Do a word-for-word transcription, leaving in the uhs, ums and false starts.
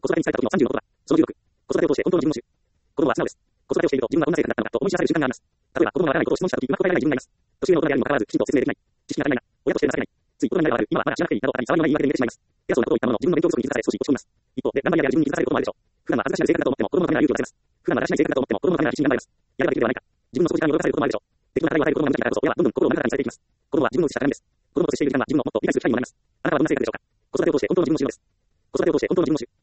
子育てに使えた時のさんじゅうの言葉。そのじゅうろく。子育てを通して本当の自分を知る。子供は素直です。子育てをしていると自分はどんな生活だったのかと思い知らされる瞬間があります。例えば子供がわからないことを質問した時うまく答えられない自分がいます。年上の大人であるにもかかわらずきちんと説明できない。知識が足りないな。親として情けない。つい大人になればある。今はまだ知らなくていいなど他に騒ぎのない言い訳で見えてしまいます。偉そうなことを言ったものの自分の勉強不足に気づかされ少し落ち込みます。一方で頑張り屋である自分に気づかされることもあるでしょう。普段は恥ずかしなる性格だと思っても子供のためなら勇気を出せます。普段はだらしない性格だと思っても子供のためなら必死に頑張れます。やればできるではないか。自分の底力に驚かされることもあるでしょう。適当な課題を与える子供が無邪気だからこそ親はどんどん心を中からにされていきます。子供は自分の写した鏡です。子供と接している時間は自分をもっと理解する機会にもなります。あなたはどんな性格でしょうか。子育てを通して本当の自分を知るのです。子育てを通して本当の自分を知る。